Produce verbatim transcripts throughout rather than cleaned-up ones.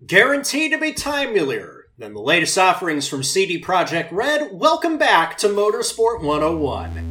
Guaranteed to be timelier than the latest offerings from C D Projekt Red. Welcome back to Motorsport one oh one.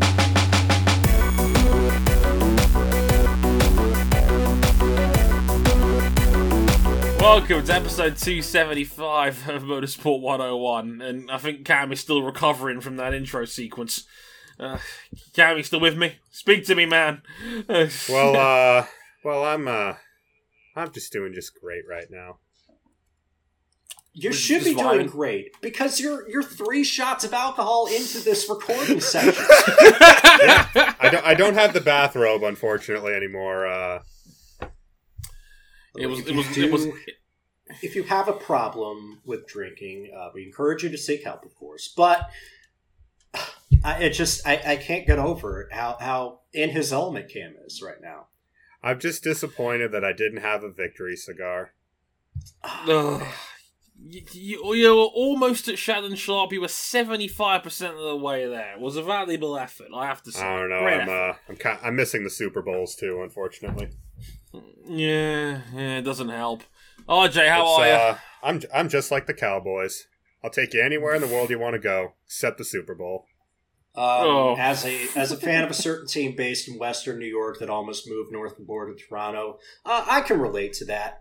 Welcome to episode two seventy-five of Motorsport one oh one, and I think Cam is still recovering from that intro sequence. Uh, Cam, you still with me? Speak to me, man. well, uh, well, I'm, uh, I'm just doing just great right now. You should be fine. doing great, because you're you're three shots of alcohol into this recording session. yeah, I don't, I don't have the bathrobe, unfortunately, anymore. Uh, it was, if it was, do, it was. If you have a problem with drinking, uh, we encourage you to seek help, of course. But I, it just, I, I can't get over how how in his element Cam is right now. I'm just disappointed that I didn't have a victory cigar. Ugh. You, you, you were almost at Shannon Sharp. You were seventy-five percent of the way there. It was a valuable effort, I have to say. I don't know. Great I'm uh, I'm kind, I'm missing the Super Bowls too, unfortunately. Yeah, yeah, it doesn't help. R J, how it's, are you? Uh, I'm I'm just like the Cowboys. I'll take you anywhere in the world you want to go, except the Super Bowl. Um, oh. As a as a fan of a certain team based in Western New York that almost moved north of the border to Toronto, uh, I can relate to that.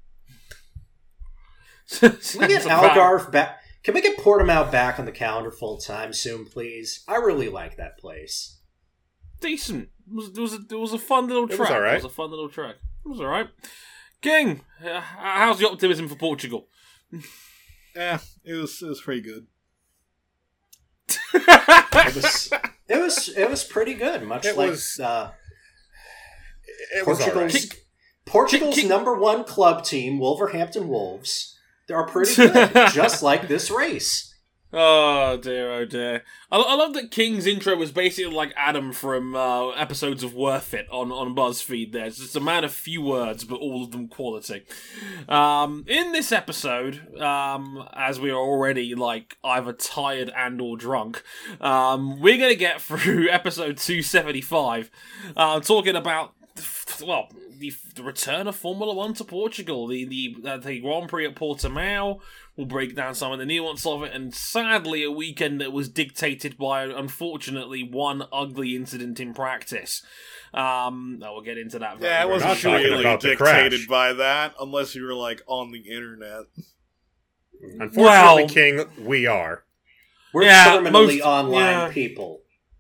Can we get Algarve back? Can we get Portimao back on the calendar full time soon, please? I really like that place. Decent. It was, it was, a, it was a fun little track. It was all right. It was a fun little track. It was all right. King, uh, how's the optimism for Portugal? Yeah, it was it was pretty good. it was it was it was pretty good. Much it like was, uh, it was Portugal's all right. Portugal's King, King, number one club team, Wolverhampton Wolves. They are pretty good, just like this race. Oh dear, oh dear. I, I love that King's intro was basically like Adam from uh, episodes of Worth It on, on BuzzFeed there. It's just a man of few words, but all of them quality. Um, in this episode, um, as we are already like either tired and or drunk, um, we're going to get through episode two seventy-five, uh, talking about, well, the, the return of Formula One to Portugal, the the, uh, the Grand Prix at Portimao. We'll break down some of the nuance of it, and sadly a weekend that was dictated by, unfortunately, one ugly incident in practice. Um, I will get into that. Very, yeah, I very wasn't Not talking really about the dictated crash. by that, unless you were, like, on the internet. Unfortunately, Well, King, we are. We're Yeah, terminally most- online yeah. people.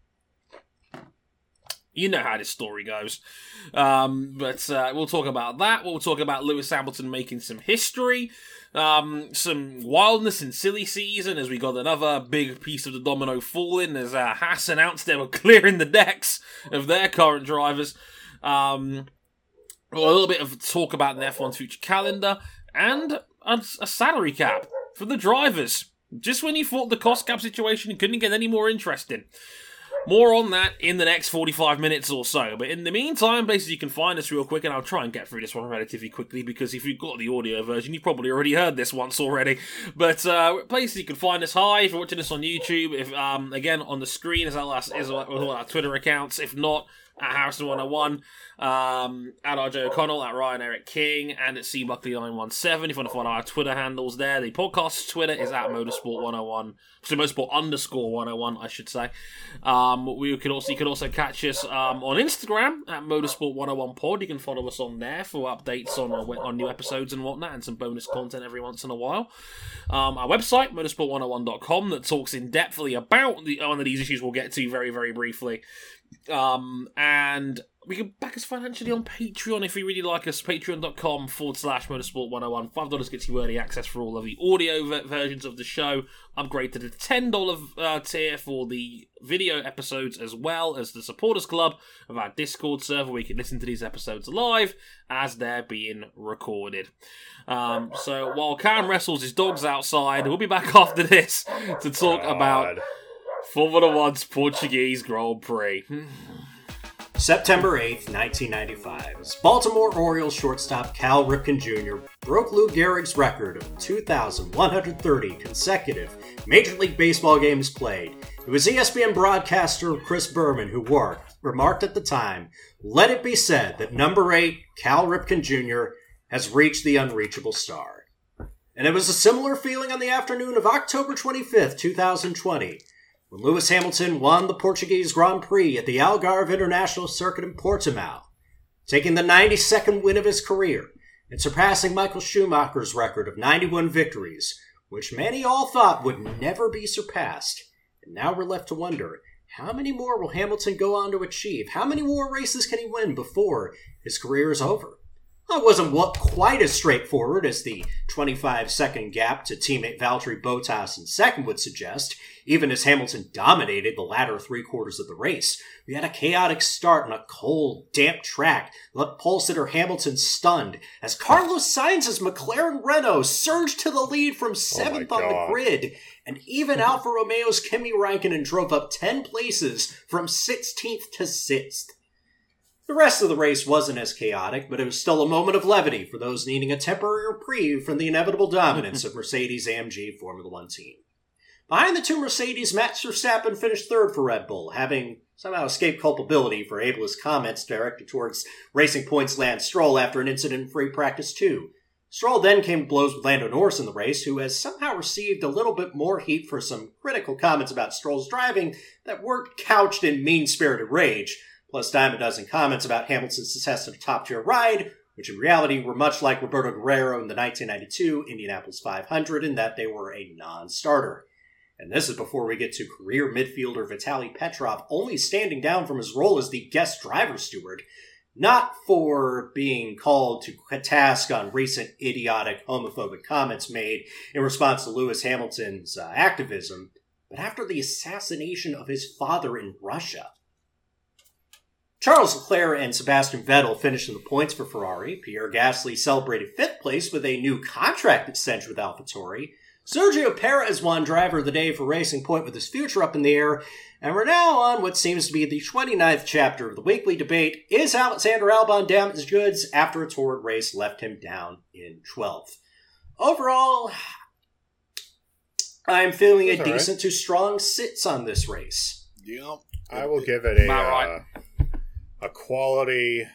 You know how this story goes. Um, but uh, we'll talk about that. We'll talk about Lewis Hamilton making some history. Um, some wildness in silly season as we got another big piece of the domino falling as uh, Haas announced they were clearing the decks of their current drivers. Um, a little bit of talk about the F one's future calendar and a, a salary cap for the drivers. Just when you thought the cost cap situation couldn't get any more interesting. More on that in the next forty-five minutes or so. But in the meantime, basically you can find us real quick, and I'll try and get through this one relatively quickly, because if you've got the audio version, you've probably already heard this once already. But uh, places you can find us. Hi, if you're watching us on YouTube, if um, again, on the screen is our, is our, all our Twitter accounts. If not, at Harrison one oh one, um, at R J O'Connell, at Ryan Eric King, and at C Buckley nine one seven. If you want to find our Twitter handles there, the podcast's Twitter is at Motorsport one oh one. So Motorsport underscore one oh one, I should say. Um, we can also you can also catch us um, on Instagram at Motorsport one oh one Pod. You can follow us on there for updates on on new episodes and whatnot, and some bonus content every once in a while. Um, our website, motorsport one oh one dot com, that talks in depthly about the, one of these issues we'll get to very, very briefly. Um, and we can back us financially on Patreon if you really like us. Patreon.com forward slash Motorsport 101. five dollars gets you early access for all of the audio ver- versions of the show. Upgrade to the ten dollars uh, tier for the video episodes, as well as the supporters club of our Discord server, where you can listen to these episodes live as they're being recorded. Um, so while Cam wrestles his dogs outside, we'll be back after this to talk God. about Formula One's Portuguese Grand Prix. September eighth, nineteen ninety-five, as Baltimore Orioles shortstop Cal Ripken Junior broke Lou Gehrig's record of two thousand one hundred thirty consecutive Major League Baseball games played. It was E S P N broadcaster Chris Berman who worked, remarked at the time, "Let it be said that number eight, Cal Ripken Junior, has reached the unreachable star." And it was a similar feeling on the afternoon of October twenty-fifth, twenty twenty, when Lewis Hamilton won the Portuguese Grand Prix at the Algarve International Circuit in Portimao, taking the ninety-second win of his career and surpassing Michael Schumacher's record of ninety-one victories, which many all thought would never be surpassed. And now we're left to wonder, how many more will Hamilton go on to achieve? How many more races can he win before his career is over? Well, it wasn't quite as straightforward as the twenty-five second gap to teammate Valtteri Bottas in second would suggest, even as Hamilton dominated the latter three quarters of the race. We had a chaotic start on a cold, damp track, left pole sitter Hamilton stunned, as Carlos Sainz's McLaren Renault surged to the lead from seventh oh on the grid, and even Alfa Romeo's Kimi Räikkönen drove up ten places from sixteenth to sixth. The rest of the race wasn't as chaotic, but it was still a moment of levity for those needing a temporary reprieve from the inevitable dominance of Mercedes-A M G Formula One team. Behind the two Mercedes, Max Verstappen finished third for Red Bull, having somehow escaped culpability for ableist comments directed towards Racing Point's Lance Stroll after an incident in free practice two. Stroll then came to blows with Lando Norris in the race, who has somehow received a little bit more heat for some critical comments about Stroll's driving that weren't couched in mean-spirited rage, plus dime a dozen comments about Hamilton's success in a top-tier ride, which in reality were much like Roberto Guerrero in the nineteen ninety-two Indianapolis five hundred in that they were a non-starter. And this is before we get to career midfielder Vitaly Petrov only standing down from his role as the guest driver steward, not for being called to task on recent idiotic homophobic comments made in response to Lewis Hamilton's uh, activism, but after the assassination of his father in Russia. Charles Leclerc and Sebastian Vettel finished in the points for Ferrari. Pierre Gasly celebrated fifth place with a new contract extension with AlphaTauri. Sergio Perez won Driver of the Day for Racing Point with his future up in the air. And we're now on what seems to be the twenty-ninth chapter of the weekly debate. Is Alexander Albon damaged goods after a torrid race left him down in twelfth? Overall, I'm feeling a That's all decent right. to strong sits on this race. Yep. I will give it a About right. uh, a quality.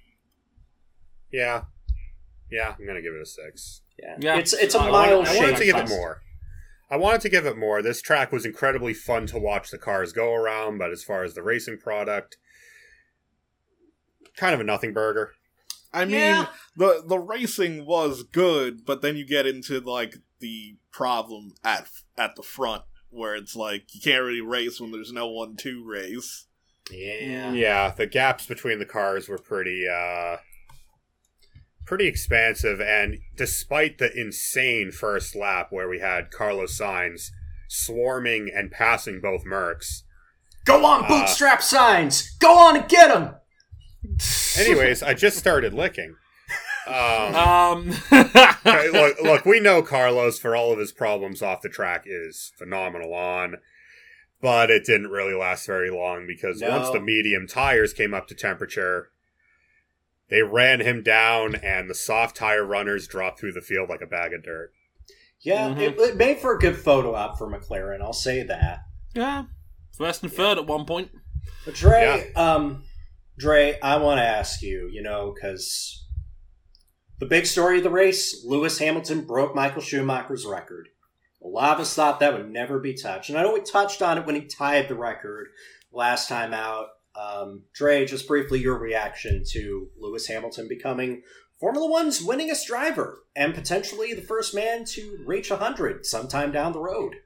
Yeah, yeah, I'm gonna give it a six. Yeah, Yeah. it's it's a I I mile wanted, I shade. wanted to give it cost. more. I wanted to give it more. This track was incredibly fun to watch the cars go around, but as far as the racing product, kind of a nothing burger. I mean, Yeah. the the racing was good, but then you get into like the problem at at the front, where it's like you can't really race when there's no one to race. Yeah. Yeah, the gaps between the cars were pretty, uh, pretty expansive, and despite the insane first lap where we had Carlos Sainz swarming and passing both Mercs. Go on, Uh, bootstrap signs! Go on and get him! Anyways, I just started licking. Um, Um, okay, look, look, we know Carlos, for all of his problems off the track, is phenomenal on, but it didn't really last very long because No. once the medium tires came up to temperature, they ran him down, and the soft tire runners dropped through the field like a bag of dirt. Yeah, Mhm. it, it made for a good photo op for McLaren, I'll say that. yeah, first and third at one point. But Dre, um, Dre, I want to ask you, you know, because the big story of the race, Lewis Hamilton broke Michael Schumacher's record. A lot of us thought that would never be touched. And I know we touched on it when he tied the record last time out. Um, Dre, just briefly, your reaction to Lewis Hamilton becoming Formula One's winningest driver and potentially the first man to reach one hundred sometime down the road.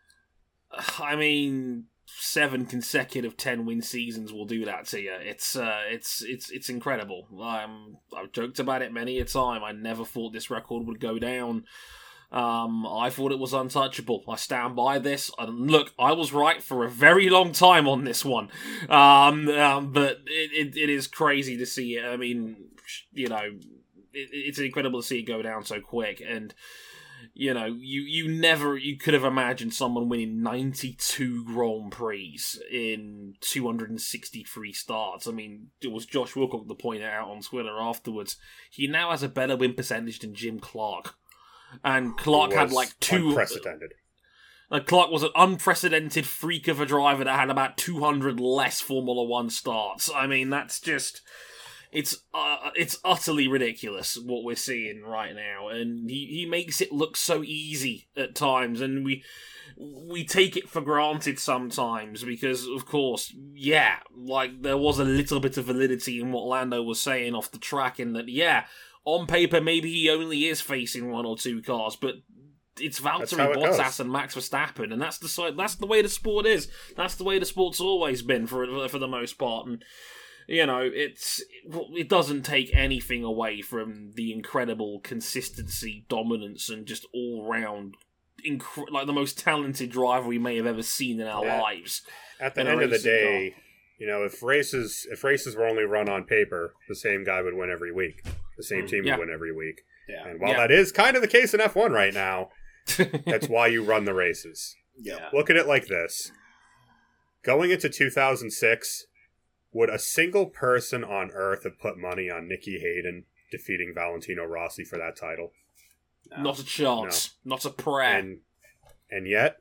I mean, seven consecutive ten-win seasons will do that to you. It's uh, it's it's it's incredible. Um, I've joked about it many a time. I never thought this record would go down. Um, I thought it was untouchable. I stand by this. And look, I was right for a very long time on this one. Um, um, but it, it it is crazy to see it. I mean, you know, it, it's incredible to see it go down so quick. And you know, you, you never, you could have imagined someone winning ninety-two Grand Prix in two hundred sixty-three starts. I mean, it was Josh Wilcock that pointed out on Twitter afterwards. He now has a better win percentage than Jim Clark. And Clark It had was like two... unprecedented. Like Clark was an unprecedented freak of a driver that had about two hundred less Formula One starts. I mean, that's just... It's uh, it's utterly ridiculous what we're seeing right now, and he, he makes it look so easy at times, and we we take it for granted sometimes because, of course, yeah, like there was a little bit of validity in what Lando was saying off the track, in that, yeah, on paper maybe he only is facing one or two cars, but it's Valtteri Bottas and Max Verstappen, and that's the that's the way the sport is. That's the way the sport's always been for for the most part, and. You know, it's it doesn't take anything away from the incredible consistency, dominance, and just all-round, inc- like the most talented driver we may have ever seen in our at, lives. At the end of the day, car. you know, if races if races were only run on paper, the same guy would win every week. The same team yeah. would win every week. Yeah. And while yeah. that is kind of the case in F one right now, that's why you run the races. Yeah. Look at it like this. Going into two thousand six... would a single person on Earth have put money on Nicky Hayden defeating Valentino Rossi for that title? No. Not a chance. No. Not a prayer. And, and yet,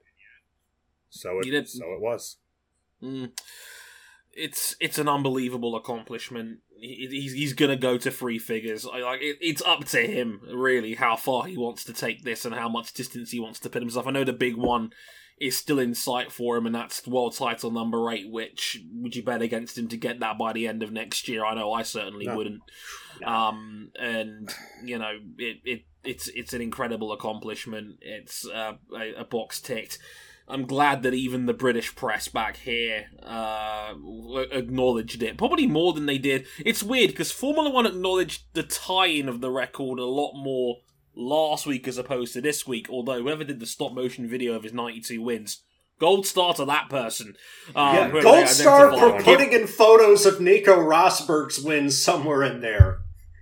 so it, so it was. Mm. It's it's an unbelievable accomplishment. He, he's he's gonna go to three figures. I, like it, it's up to him really how far he wants to take this and how much distance he wants to put himself. I know the big one is still in sight for him, and that's world title number eight, which would you bet against him to get that by the end of next year? I know I certainly no. wouldn't. No. Um, and, you know, it, it it's it's an incredible accomplishment. It's uh, a, a box ticked. I'm glad that even the British press back here uh, acknowledged it. Probably more than they did. It's weird, because Formula One acknowledged the tie-in of the record a lot more last week as opposed to this week, although whoever did the stop motion video of his ninety-two wins, gold star to that person. Um, yeah, gold star for on. putting in photos of Nico Rosberg's wins somewhere in there.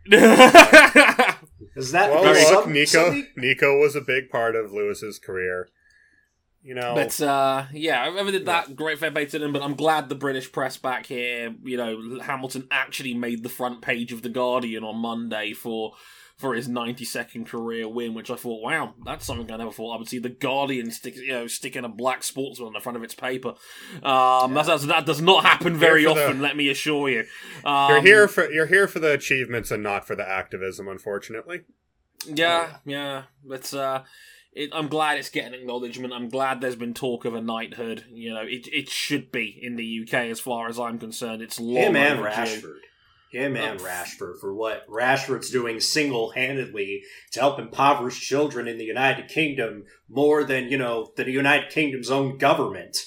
Is that well, look, some, Nico? something? Nico was a big part of Lewis's career. You know, but uh, yeah, whoever did that, yeah. great fair play to them. But I'm glad the British press back here. You know, Hamilton actually made the front page of the Guardian on Monday for. for his ninety-second career win, which I thought, wow, that's something I never thought I would see. The Guardian stick, you know, sticking a black sportsman on the front of its paper. Um, yeah. that, that does not happen very often, the, let me assure you. Um, you're here for you're here for the achievements and not for the activism, unfortunately. Yeah, yeah, but uh, it, I'm glad it's getting acknowledgement. I'm glad there's been talk of a knighthood. You know, it it should be in the U K as far as I'm concerned. It's long Him and overdue. Rashford. Him and Rashford for what Rashford's doing single-handedly to help impoverished children in the United Kingdom more than, you know, the United Kingdom's own government.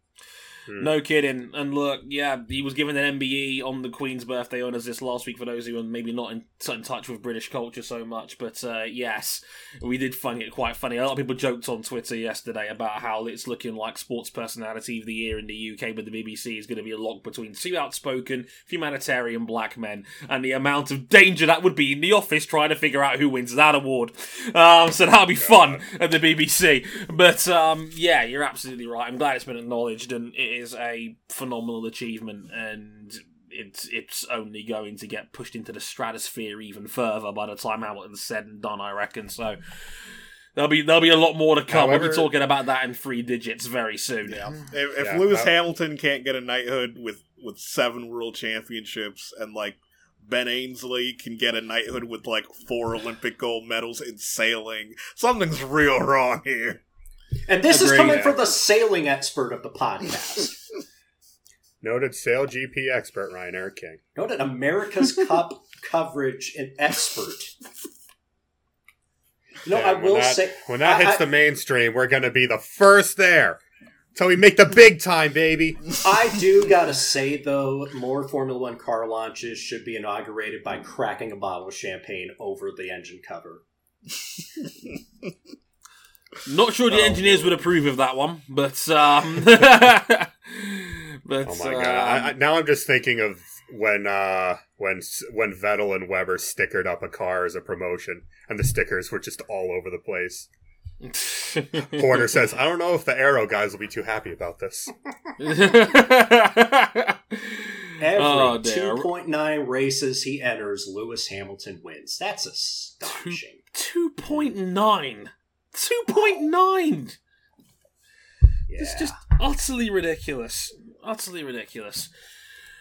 No kidding. And look, yeah, he was given an M B E on the Queen's birthday honours this last week for those who are maybe not in, in touch with British culture so much. But uh, yes, we did find it quite funny. A lot of people joked on Twitter yesterday about how it's looking like Sports Personality of the Year in the U K, but the B B C is going to be a lock between two outspoken, humanitarian black men and the amount of danger that would be in the office trying to figure out who wins that award. Um, so that'll be fun at the B B C. But um, yeah, you're absolutely right. I'm glad it's been acknowledged, and it is a phenomenal achievement, and it's it's only going to get pushed into the stratosphere even further by the time Hamilton's said and done, I reckon. So there'll be there'll be a lot more to come. However, we'll be talking about that in three digits very soon. Yeah. If, if yeah, Lewis uh, Hamilton can't get a knighthood with, with seven world championships, and like Ben Ainsley can get a knighthood with like four Olympic gold medals in sailing, something's real wrong here. And this Agreed. is coming from the sailing expert of the podcast. Noted Sail G P expert Ryan Eric King. Noted America's Cup coverage and expert. You know, yeah, I will when that, say... When that I, hits I, the mainstream, we're going to be the first there. Till we make the big time, baby. I do gotta say, though, more Formula One car launches should be inaugurated by cracking a bottle of champagne over the engine cover. Not sure the oh. engineers would approve of that one, but um, but oh my um, god! I, I, now I'm just thinking of when uh, when when Vettel and Weber stickered up a car as a promotion, and the stickers were just all over the place. Horner says, "I don't know if the Aero guys will be too happy about this." Every oh, two point nine races he enters, Lewis Hamilton wins. That's astonishing. two point nine two point nine Yeah. It's just utterly ridiculous. Utterly ridiculous.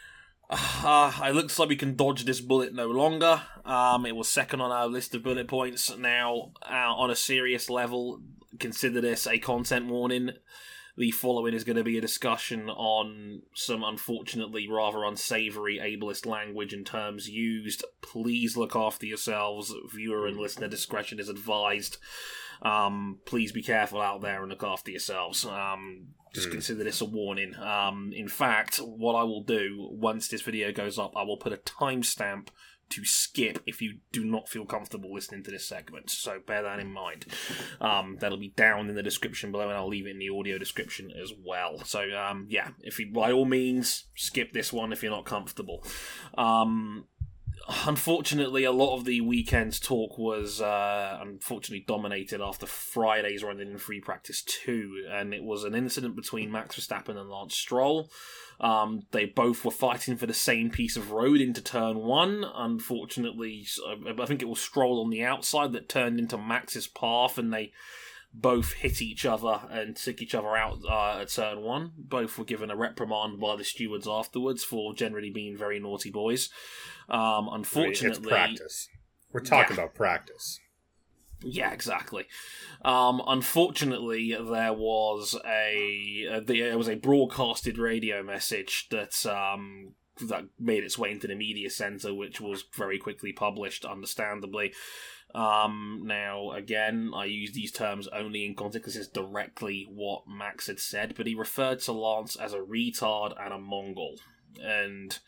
Uh, it looks like we can dodge this bullet no longer. Um, it was second on our list of bullet points. Now, uh, on a serious level, consider this a content warning. The following is going to be a discussion on some unfortunately rather unsavoury ableist language and terms used. Please look after yourselves. Viewer and listener discretion is advised. Um, please be careful out there and look after yourselves. Um, just mm. consider this a warning. Um, in fact, what I will do, once this video goes up, I will put a timestamp to skip if you do not feel comfortable listening to this segment. So bear that in mind. Um, that'll be down in the description below, and I'll leave it in the audio description as well. So um, yeah, if you, by all means, skip this one if you're not comfortable. Um, Unfortunately, a lot of the weekend's talk was uh, unfortunately dominated after Friday's running in Free Practice two, and it was an incident between Max Verstappen and Lance Stroll. Um, they both were fighting for the same piece of road into turn one. Unfortunately, I think it was Stroll on the outside that turned into Max's path, and they both hit each other and took each other out uh, at turn one. Both were given a reprimand by the stewards afterwards for generally being very naughty boys. Um, unfortunately, it's practice. We're talking yeah. about practice. Yeah, exactly. Um, unfortunately, there was a uh, there was a broadcasted radio message that um, that made its way into the media centre, which was very quickly published, understandably. Um, now, again, I use these terms only in context because it's directly what Max had said, but he referred to Lance as a retard and a Mongol. And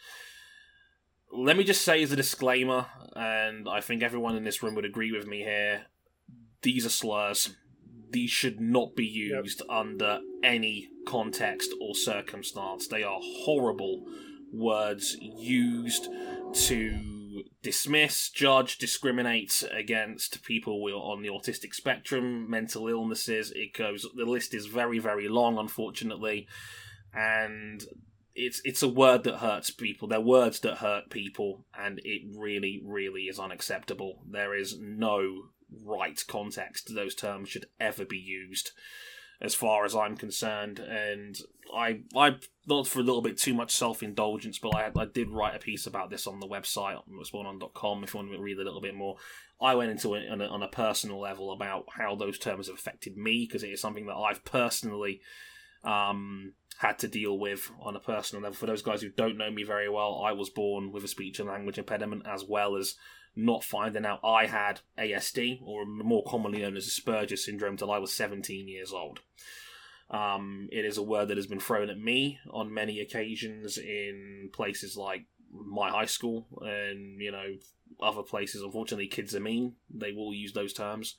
let me just say as a disclaimer, and I think everyone in this room would agree with me here, these are slurs. These should not be used yep. under any context or circumstance. They are horrible words used to dismiss, judge, discriminate against people on the autistic spectrum, mental illnesses. It goes. The list is very, very long, unfortunately, and it's it's a word that hurts people. They're words that hurt people, and it really, really is unacceptable. There is no right context those terms should ever be used, as far as I'm concerned. And I, I not for a little bit too much self-indulgence, but I, I did write a piece about this on the website, on respawn on dot com, if you want to read a little bit more. I went into it on a, on a personal level about how those terms have affected me, because it is something that I've personally um, had to deal with on a personal level. For those guys who don't know me very well, I was born with a speech and language impediment, as well as not finding out I had A S D, or more commonly known as Asperger's syndrome, till I was seventeen years old. Um, it is a word that has been thrown at me on many occasions in places like my high school and, you know, other places. Unfortunately, kids are mean. They will use those terms.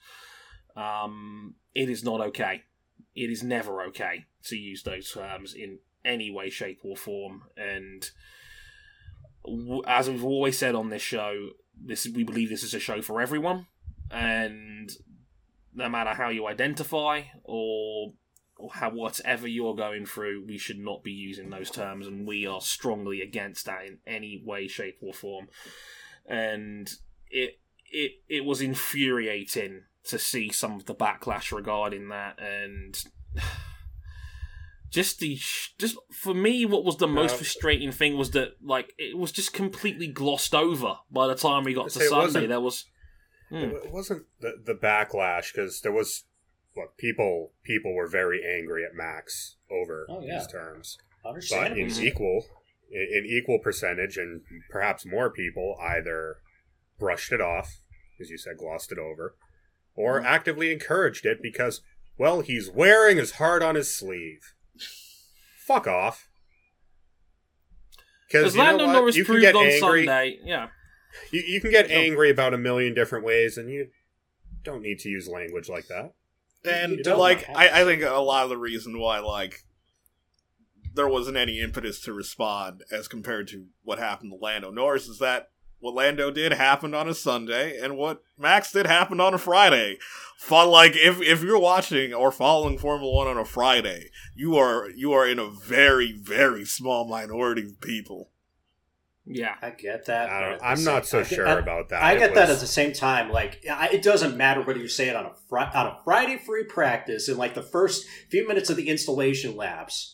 Um, it is not okay. It is never okay to use those terms in any way, shape, or form. And w- as we've always said on this show, this we believe this is a show for everyone. And no matter how you identify or or how whatever you're going through, we should not be using those terms, and we are strongly against that in any way, shape, or form. And it it it was infuriating to see some of the backlash regarding that, and just the just for me, what was the most frustrating thing was that, like, it was just completely glossed over by the time we got to Sunday. There was hmm. it wasn't the the backlash, because there was. Look, people people were very angry at Max over oh, yeah. these terms. But in equal in, in equal percentage, and perhaps more people either brushed it off, as you said, glossed it over, or mm-hmm. actively encouraged it because, well, he's wearing his heart on his sleeve. Fuck off. Because Lando Norris you proved can get on angry. Sunday, yeah. You, you can get angry about a million different ways, and you don't need to use language like that. And, like, I, I think a lot of the reason why, like, there wasn't any impetus to respond as compared to what happened to Lando Norris is that what Lando did happened on a Sunday, and what Max did happened on a Friday. Fun, like, if if you're watching or following Formula One on a Friday, you are you are in a very, very small minority of people. Yeah, I get that. I don't, I'm not so sure I, about that. I get was... that at the same time. Like, it doesn't matter whether you say it on a fr- on a Friday free practice in like the first few minutes of the installation laps.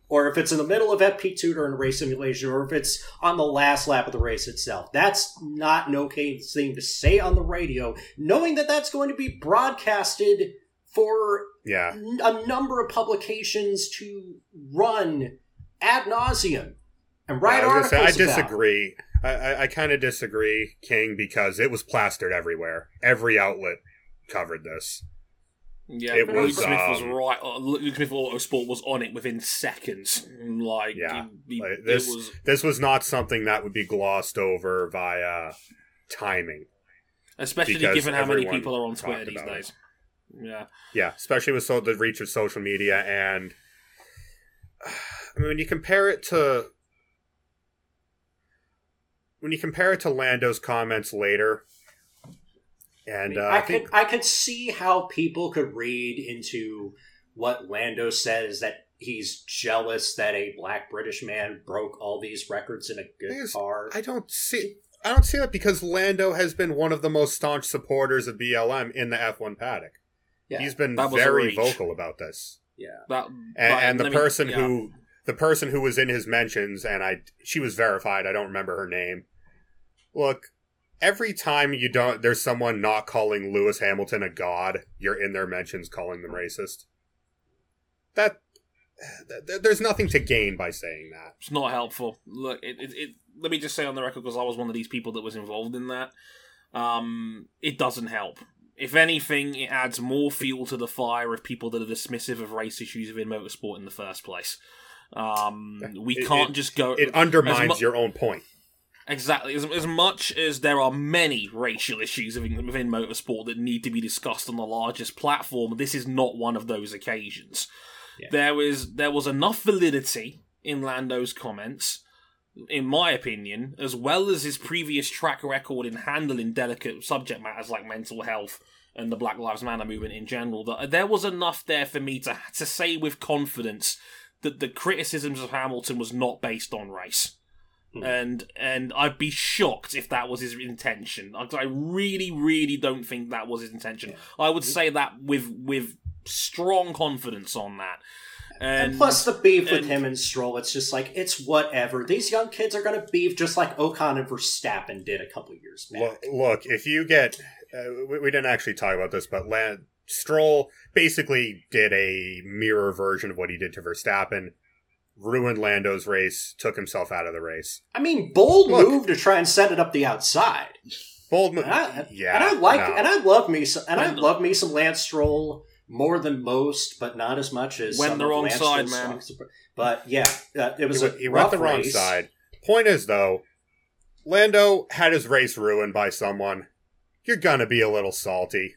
or if it's in the middle of F P Tutor in a race simulation, or if it's on the last lap of the race itself. That's not an okay thing to say on the radio, knowing that that's going to be broadcasted for Yeah. a number of publications to run ad nauseum and write Yeah, I was articles gonna say, I about. disagree. I, I, I kind of disagree, King, because it was plastered everywhere. Every outlet covered this. Yeah, It Luke was, Smith was um, right. uh, Luke Smith Autosport was on it within seconds. Like, Yeah, he- he- like, it this was. this was not something that would be glossed over via timing. Especially because given how many everyone people are on talked Twitter these about it. days. Yeah. Yeah, especially with so the reach of social media, and I mean when you compare it to when you compare it to Lando's comments later, and I, mean, uh, I, I think could I could see how people could read into what Lando says, that he's jealous that a black British man broke all these records in a good Thing is, car. I don't see. I don't see that because Lando has been one of the most staunch supporters of B L M in the F one paddock. Yeah. He's been That was a very reach. vocal about this, Yeah. That, and, but and the let me- person yeah. who the person who was in his mentions, and I she was verified. I don't remember her name. Look, every time you don't, there's someone not calling Lewis Hamilton a god. You're in their mentions calling them racist. That th- there's nothing to gain by saying that. It's not helpful. Look, it, it, it, let me just say on the record, because I was one of these people that was involved in that, um, it doesn't help. If anything, it adds more fuel to the fire of people that are dismissive of race issues within motorsport in the first place. Um, we It- can't it- just go... It as undermines mu- your own point. Exactly. As, as much as there are many racial issues within, within motorsport that need to be discussed on the largest platform, this is not one of those occasions. Yeah. There is there was enough validity in Lando's comments, in my opinion, as well as his previous track record in handling delicate subject matters like mental health and the Black Lives Matter movement in general, that there was enough there for me to to say with confidence that the criticisms of Hamilton was not based on race. And and I'd be shocked if that was his intention. I, I really, really don't think that was his intention. I would say that with with strong confidence on that. And, And plus the beef with and- him and Stroll, it's just like, it's whatever. These young kids are going to beef just like Ocon and Verstappen did a couple years back. Look, look, if you get, uh, we, we didn't actually talk about this, but Land, Stroll basically did a mirror version of what he did to Verstappen, ruined Lando's race, took himself out of the race. I mean, bold Look. move to try and set it up the outside. Bold move. And I, Yeah, and I like, no. and I love me some, and I And- love me some Lance Stroll more than most, but not as much as Went some the of wrong Lance side, Stroll's man. songs. But yeah, uh, it was He, a went- he rough went the wrong race. side. Point is, though, Lando had his race ruined by someone. You're gonna be a little salty.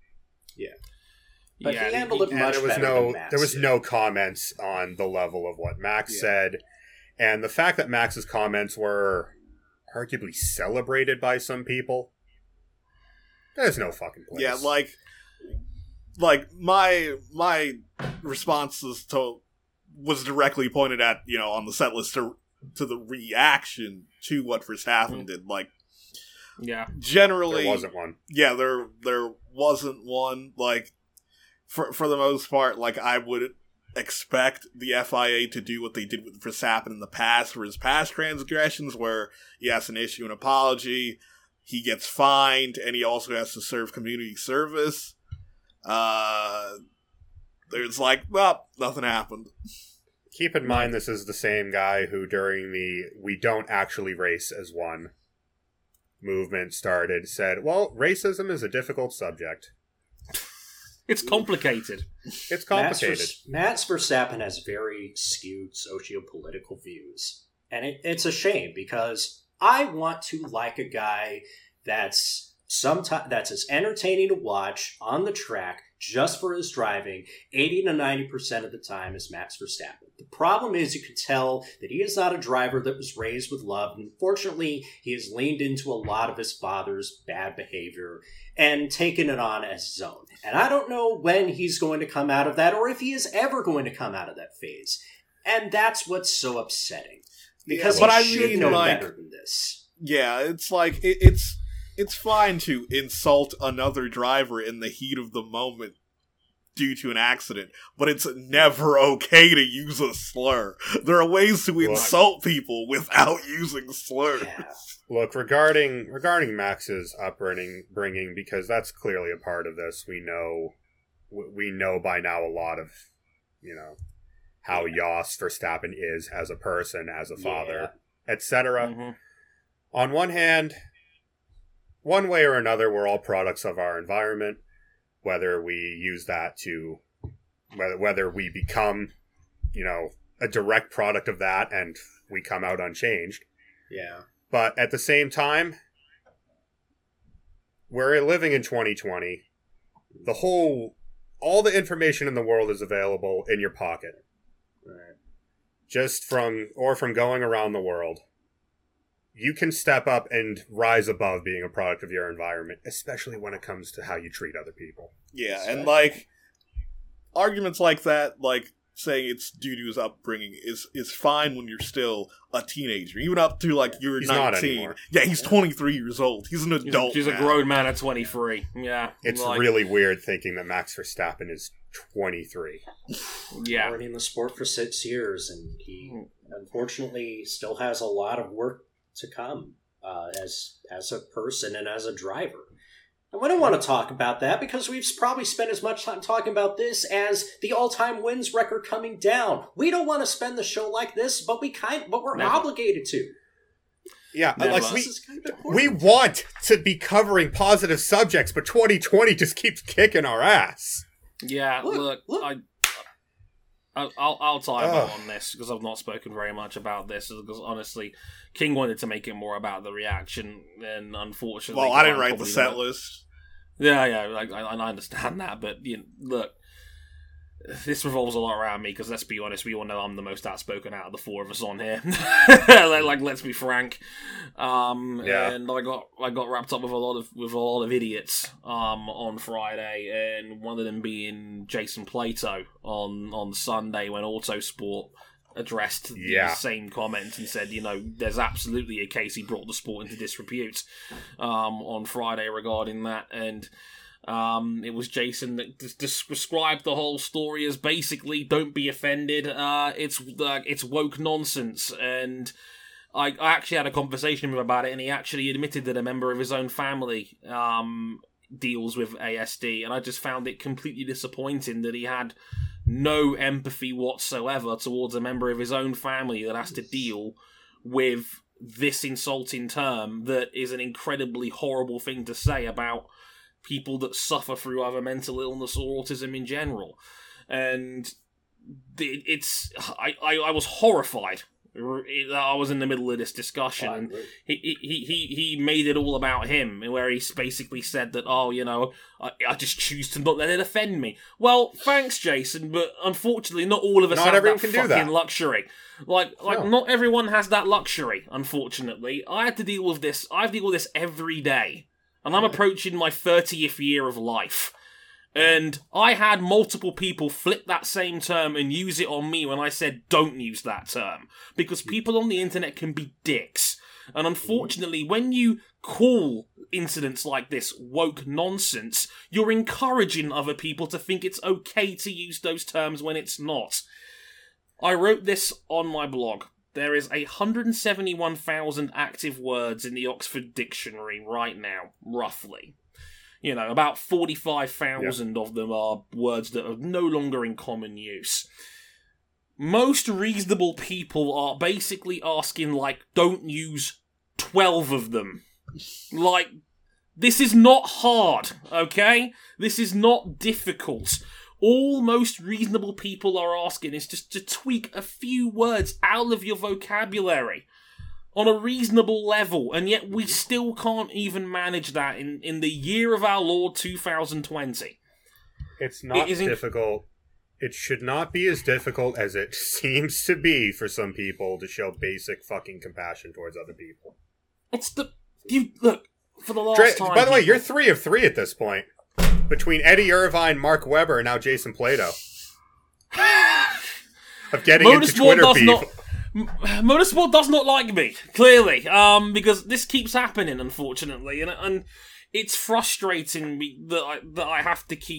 But yeah, he handled it And much there was better no than Max there was did. no comments on the level of what Max Yeah. said, and the fact that Max's comments were arguably celebrated by some people. There's no fucking place. Yeah, like, like my my responses to was directly pointed at, you know, on the set list to to the reaction to what Verstappen Mm. did. Like, yeah. generally, there wasn't one. yeah, there there wasn't one. Like, for for the most part, like I would expect the F I A to do what they did with Verstappen in the past for his past transgressions, where he has an issue an apology, he gets fined, and he also has to serve community service. Uh, there's like, well, nothing happened. Keep in mind, this is the same guy who, during the "we don't actually race as one" movement started, said, "Well, racism is a difficult subject. It's complicated. It's Max complicated." Vers- Max Verstappen has very skewed socio-political views. And it, it's a shame because I want to like a guy that's sometimes that's as entertaining to watch on the track just for his driving eighty to ninety percent of the time as Max Verstappen. The problem is you can tell that he is not a driver that was raised with love. Unfortunately, he has leaned into a lot of his father's bad behavior and taken it on as his own. And I don't know when he's going to come out of that or if he is ever going to come out of that phase. And that's what's so upsetting. Because Yeah, but he I should mean, know like- better than this. Yeah, it's like it, it's it's fine to insult another driver in the heat of the moment due to an accident, but it's never okay to use a slur. There are ways to Well, insult people without using slurs. Yeah. Look, regarding regarding Max's upbringing, bringing because that's clearly a part of this. We know, we know by now a lot of, you know, how Jos Verstappen is as a person, as a father, et cetera. Mm-hmm. On one hand, one way or another, we're all products of our environment. Whether we use that to, whether whether we become, you know, a direct product of that and we come out unchanged. Yeah. But at the same time, we're living in twenty twenty. The whole, all the information in the world is available in your pocket. Right. Just from, or from going around the world. You can step up and rise above being a product of your environment, especially when it comes to how you treat other people. Yeah, and like arguments like that, like saying it's due to his upbringing, is is fine when you're still a teenager, even up to like you're He's not nineteen. anymore. Yeah, he's twenty-three years old. He's an He's, adult. he's a now. grown man at twenty-three. Yeah. It's like, really weird thinking that Max Verstappen is twenty-three. Yeah. Already in the sport for six years, and he unfortunately still has a lot of work to come uh, as as a person and as a driver. And we don't want to talk about that because we've probably spent as much time talking about this as the all-time wins record coming down. We don't want to spend the show like this, but we kind, but we're Never. obligated to. Yeah, Never. like This we, is kind of important. we want to be covering positive subjects, but twenty twenty just keeps kicking our ass. Yeah, Look, look, look. I, I, I'll, I'll time Ugh. out on this because I've not spoken very much about this. Because honestly, King wanted to make it more about the reaction, and unfortunately, Well, I didn't I'm write the probably set not- list. Yeah, yeah, like, I, I understand that, but you know, look, this revolves a lot around me because let's be honest, we all know I'm the most outspoken out of the four of us on here. like, like, let's be frank. Um, Yeah. And I got I got wrapped up with a lot of with a lot of idiots um on Friday, and one of them being Jason Plato on on Sunday when Autosport addressed Yeah. the same comment and said, you know, there's absolutely a case he brought the sport into disrepute um, on Friday regarding that. And um, it was Jason that des- des- described the whole story as basically, don't be offended, uh, it's uh, it's woke nonsense. And I, I actually had a conversation with him about it, and he actually admitted that a member of his own family um, deals with A S D, and I just found it completely disappointing that he had no empathy whatsoever towards a member of his own family that has to deal with this insulting term that is an incredibly horrible thing to say about people that suffer through either mental illness or autism in general. And it- it's I, I, I was horrified. I was in the middle of this discussion, and he he he he made it all about him, where he basically said that, oh, you know, I, I just choose to not let it offend me. Well, thanks, Jason, but unfortunately, not all of us Not have everyone that can do fucking that. luxury. Like, like No. not everyone has that luxury. Unfortunately, I had to deal with this. I have to deal with this every day, and I'm approaching my thirtieth year of life. And I had multiple people flip that same term and use it on me when I said don't use that term. Because people on the internet can be dicks. And unfortunately, when you call incidents like this woke nonsense, you're encouraging other people to think it's okay to use those terms when it's not. I wrote this on my blog. There is one hundred seventy-one thousand active words in the Oxford Dictionary right now, roughly. You know, about forty-five thousand of them are words that are no longer in common use. Most reasonable people are basically asking, like, don't use twelve of them. Like, this is not hard, okay? This is not difficult. All most reasonable people are asking is just to tweak a few words out of your vocabulary on a reasonable level, and yet we still can't even manage that in, in the year of our Lord two thousand twenty. It's not It isn't- difficult. It should not be as difficult as it seems to be for some people to show basic fucking compassion towards other people. It's the... You, look, for the last Dre, time... by the way, people- you're three of three at this point. Between Eddie Irvine, Mark Webber, and now Jason Plato. Of getting into Motorsport Twitter does beef. not... M- Motorsport does not like me, clearly, um, because this keeps happening, unfortunately, and and it's frustrating me that I, that I have to keep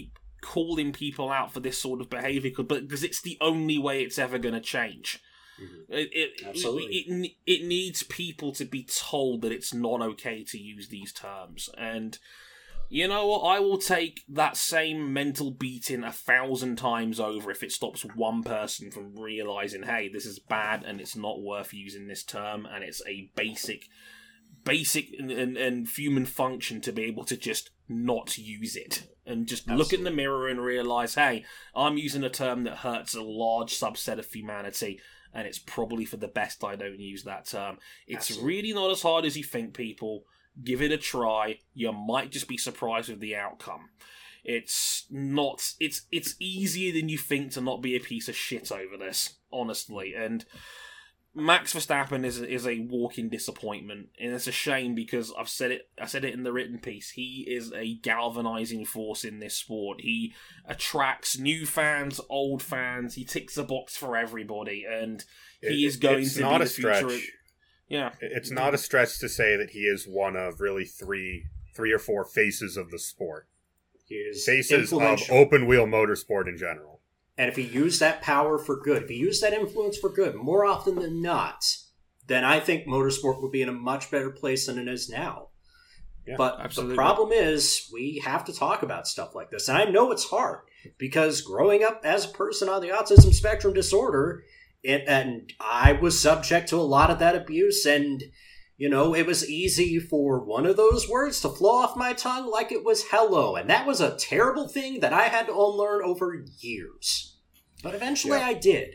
calling people out for this sort of behaviour, but because it's the only way it's ever going to change. Mm-hmm. It, it, Absolutely. It, it, it needs people to be told that it's not okay to use these terms. And you know what? I will take that same mental beating a thousand times over if it stops one person from realising, hey, this is bad and it's not worth using this term, and it's a basic basic and, and, and human function to be able to just not use it. And just Absolutely. Look in the mirror and realise, hey, I'm using a term that hurts a large subset of humanity, and it's probably for the best I don't use that term. It's Absolutely. Really not as hard as you think, people. Give it a try. You might just be surprised with the outcome. It's not. It's it's easier than you think to not be a piece of shit over this, honestly. And Max Verstappen is is a walking disappointment, and it's a shame because I've said it. I said it in the written piece. He is a galvanizing force in this sport. He attracts new fans, old fans. He ticks a box for everybody, and he it, is going it's to not be a the stretch. future. Yeah, it's not a stretch to say that he is one of really three, three or four faces of the sport. He is faces of open wheel motorsport in general. And if he used that power for good, if he used that influence for good, more often than not, then I think motorsport would be in a much better place than it is now. Yeah, but absolutely. The problem is we have to talk about stuff like this. And I know it's hard because growing up as a person on the autism spectrum disorder, It, and I was subject to a lot of that abuse, and, you know, it was easy for one of those words to flow off my tongue like it was hello, and that was a terrible thing that I had to unlearn over years. But eventually yeah. I did.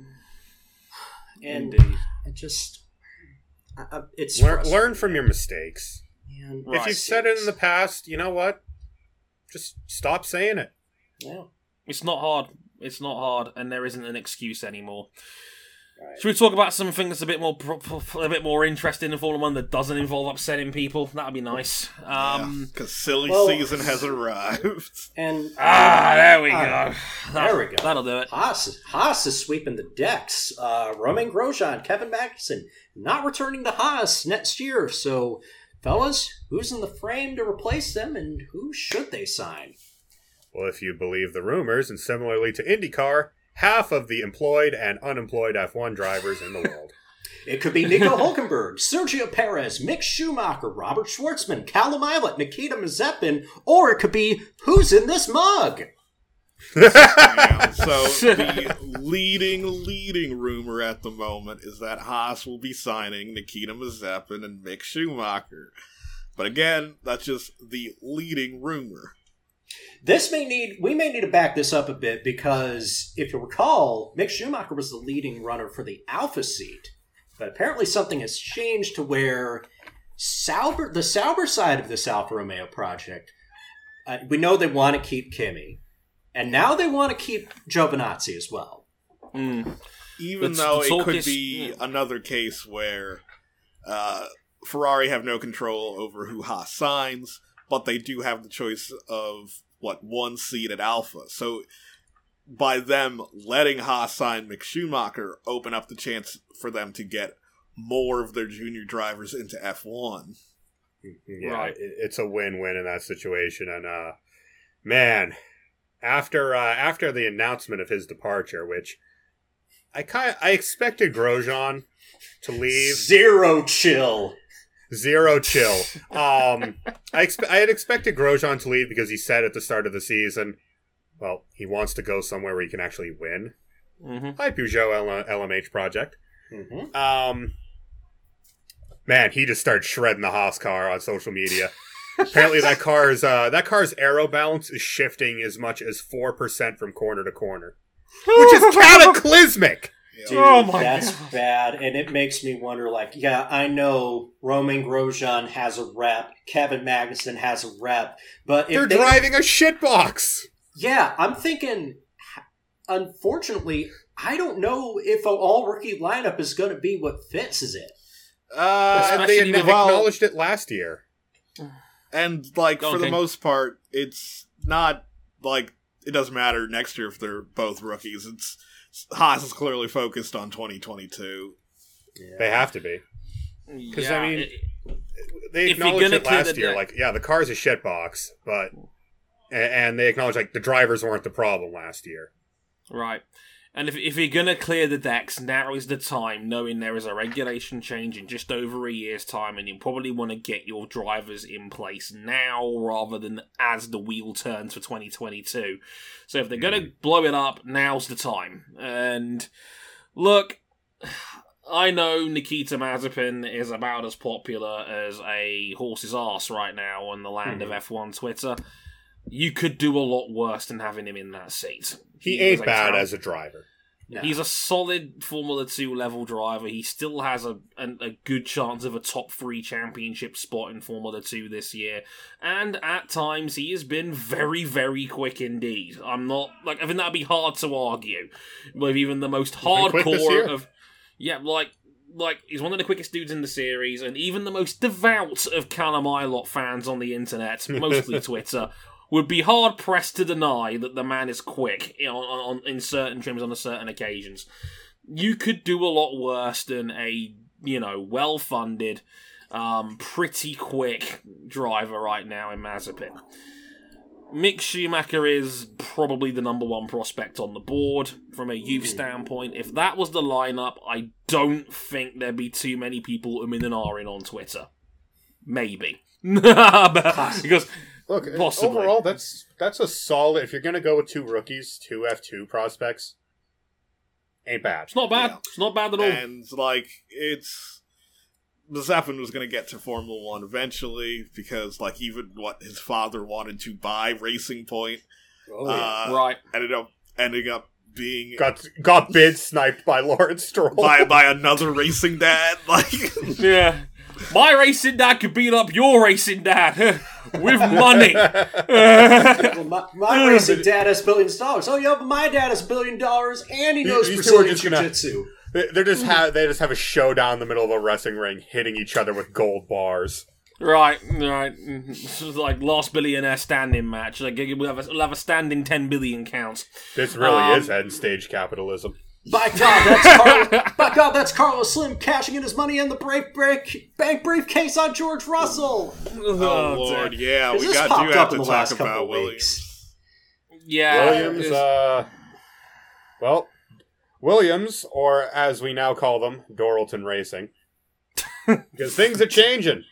And Indeed. it just, I, it's learn, learn from your mistakes. Man, if you've said it in the past, you know what? Just stop saying it. Yeah. It's not hard. It's not hard, and there isn't an excuse anymore. Right. Should we talk about something that's a bit more a bit more interesting in Formula One that doesn't involve upsetting people? That'd be nice. Um, because yeah, silly well, season has arrived. And ah, there we uh, go. There we go. That'll do it. Haas, Haas is sweeping the decks. Uh, Romain Grosjean, Kevin Magnussen not returning to Haas next year. So, fellas, who's in the frame to replace them, and who should they sign? Well, if you believe the rumors, and similarly to IndyCar, half of the employed and unemployed F one drivers in the world. It could be Nico Hulkenberg, Sergio Perez, Mick Schumacher, Robert Schwartzman, Callum Ilott, Nikita Mazepin, or it could be who's in this mug? Yeah, so the leading, leading rumor at the moment is that Haas will be signing Nikita Mazepin and Mick Schumacher. But again, that's just the leading rumor. This may need, we may need to back this up a bit because if you recall, Mick Schumacher was the leading runner for the Alpha seat, but apparently something has changed to where Sauber, the Sauber side of this Alfa Romeo project, uh, we know they want to keep Kimi, and now they want to keep Giovinazzi as well. Mm. Even Let's though it could is, be yeah. another case where uh, Ferrari have no control over who Haas signs, but they do have the choice of, what, one seat at Alpha. So by them letting Haas sign Mick Schumacher, open up the chance for them to get more of their junior drivers into F one. Yeah, right. it, it's a win-win in that situation. And, uh, man, after uh, after the announcement of his departure, which I kind I expected Grosjean to leave. Zero chill. Zero chill. Um, I expe- I had expected Grosjean to leave because he said at the start of the season, well, he wants to go somewhere where he can actually win. Mm-hmm. Hi, Peugeot L- LMH project. Mm-hmm. Um, man, he just started shredding the Haas car on social media. Apparently, that car's uh, that car's aero balance is shifting as much as four percent from corner to corner, which is cataclysmic. Dude, oh my that's God. bad, and it makes me wonder, like, yeah, I know Romain Grosjean has a rep, Kevin Magnussen has a rep, but if They're they, driving a shitbox! Yeah, I'm thinking, unfortunately, I don't know if an all-rookie lineup is going to be what fits, is it? Uh, and they Especially ad- with all- acknowledged it last year. And, like, Go on, for the King. most part, it's not, like, it doesn't matter next year if they're both rookies. It's Haas is clearly focused on twenty twenty-two. Yeah. They have to be. Because, Yeah, I mean, it- they if you're acknowledged gonna it clear last the year, deck- like, yeah, the car's a shitbox, but and they acknowledge like the drivers weren't the problem last year. Right. And if if you're going to clear the decks, now is the time, knowing there is a regulation change in just over a year's time, and you probably want to get your drivers in place now rather than as the wheel turns for twenty twenty-two. So if they're going to blow it up, now's the time. And look, I know Nikita Mazepin is about as popular as a horse's arse right now on the land mm-hmm. of F one Twitter. You could do a lot worse than having him in that seat. He, he ain't bad talent. as a driver. No. He's a solid Formula two level driver. He still has a, a a good chance of a top three championship spot in Formula two this year. And at times, he has been very, very quick indeed. I'm not, like, I think that'd be hard to argue with even the most hardcore of, yeah, like, like, he's one of the quickest dudes in the series, and even the most devout of Callum Ilott fans on the internet, mostly Twitter, would be hard-pressed to deny that the man is quick on, on, in certain trims on certain occasions. You could do a lot worse than a, you know, well-funded, um, pretty quick driver right now in Mazepin. Mick Schumacher is probably the number one prospect on the board from a youth standpoint. If that was the lineup, I don't think there'd be too many people umming and ahhing on Twitter. Maybe. because... Look, possibly. Overall, that's that's a solid... If you're going to go with two rookies, two F two prospects, ain't bad. It's not bad. Yeah. It's not bad at all. And, like, it's... Mazepin was going to get to Formula One eventually, because, like, even what his father wanted to buy, Racing Point, oh, uh, yeah. right. ended up ending up being... Got got bid sniped by Lawrence Stroll. By, by another racing dad. Like, yeah. My racing dad could beat up your racing dad. With money. well, my, my racing dad has billions of dollars. Oh, yeah, but my dad has a billion dollars, and he knows These Brazilian Jiu-Jitsu. They're just have they just have a showdown in the middle of a wrestling ring, hitting each other with gold bars. Right, right. This is like last billionaire standing match. Like we'll have a, we'll have a standing ten billion count. This really um, is end stage capitalism. By God, that's Carl, by God, that's Carlos Slim cashing in his money in the brave break, bank briefcase on George Russell. Oh, oh Lord, yeah, we got do have to talk about Williams. Yeah, Williams. Uh, well, Williams, or as we now call them, Doralton Racing, because things are changing.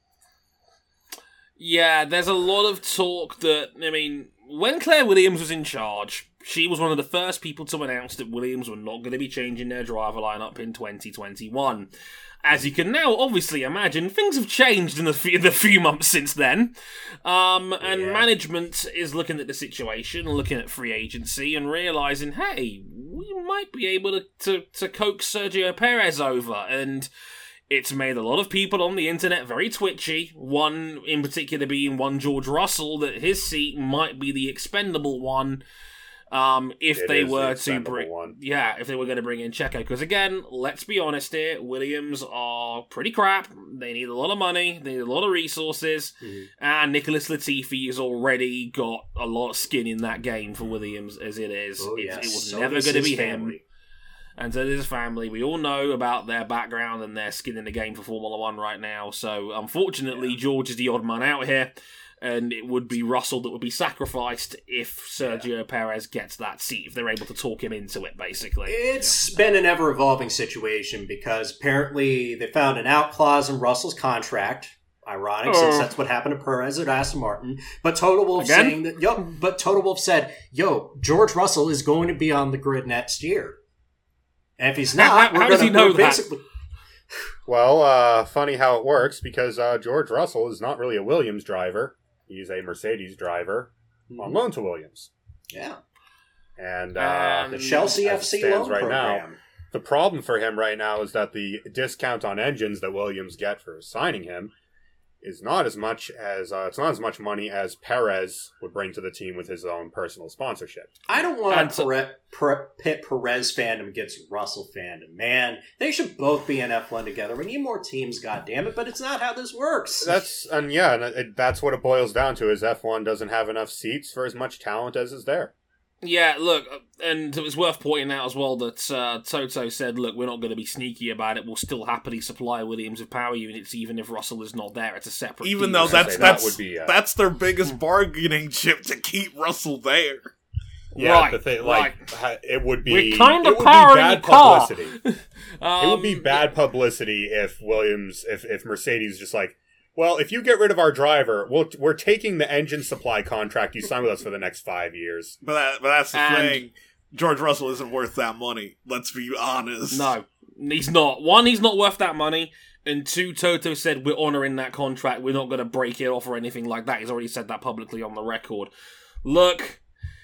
Yeah, there's a lot of talk that I mean, when Claire Williams was in charge. She was one of the first people to announce that Williams were not going to be changing their driver lineup in twenty twenty-one. As you can now obviously imagine, things have changed in the few, the few months since then. Um, and yeah. management is looking at the situation, looking at free agency, and realising, hey, we might be able to, to, to coax Sergio Perez over. And it's made a lot of people on the internet very twitchy, one in particular being one George Russell, that his seat might be the expendable one. Um, if it they were the to bring, one. yeah, if they were going to bring in Checo, because again, let's be honest here, Williams are pretty crap. They need a lot of money, they need a lot of resources, mm-hmm. and Nicholas Latifi has already got a lot of skin in that game for Williams as it is. Oh, it, yes. it was so never going to be family. him. And so his family, we all know about their background and their skin in the game for Formula One right now. So unfortunately, yeah. George is the odd man out here. And it would be Russell that would be sacrificed if Sergio yeah. Perez gets that seat, if they're able to talk him into it, basically. It's yeah. been an ever-evolving situation because apparently they found an out clause in Russell's contract. Ironic, oh. since that's what happened to Perez at Aston Martin. But Toto Wolff Again? saying that, yo, but Toto Wolff said, yo, George Russell is going to be on the grid next year. And if he's not, how, we're how does he know basically. That? Well, uh, funny how it works because uh, George Russell is not really a Williams driver. He's a Mercedes driver mm-hmm. on loan to Williams. Yeah. And uh, the Chelsea F C loan right program. Now, the problem for him right now is that the discount on engines that Williams get for signing him is not as much as uh, it's not as much money as Perez would bring to the team with his own personal sponsorship. I don't want to Pere- Pere- pit Perez fandom against Russell fandom. Man, they should both be in F one together. We need more teams, goddammit, but it's not how this works. That's and yeah, and it, that's what it boils down to. Is F one doesn't have enough seats for as much talent as is there. Yeah, look, and it was worth pointing out as well that uh, Toto said, look, we're not going to be sneaky about it. We'll still happily supply Williams with power units, even if Russell is not there. It's a separate Even deal. though that's that that's would be, uh, that's their biggest bargaining chip to keep Russell there. Yeah, Right, the thing, like right. ha- it would be We're kind it of would be powering bad the car. publicity. um, It would be bad publicity if Williams, if if Mercedes just like, well, if you get rid of our driver, we'll, we're taking the engine supply contract you signed with us for the next five years. But that, but that's the And- thing. George Russell isn't worth that money. Let's be honest. No, he's not. One, he's not worth that money. And two, Toto said we're honouring that contract. We're not going to break it off or anything like that. He's already said that publicly on the record. Look,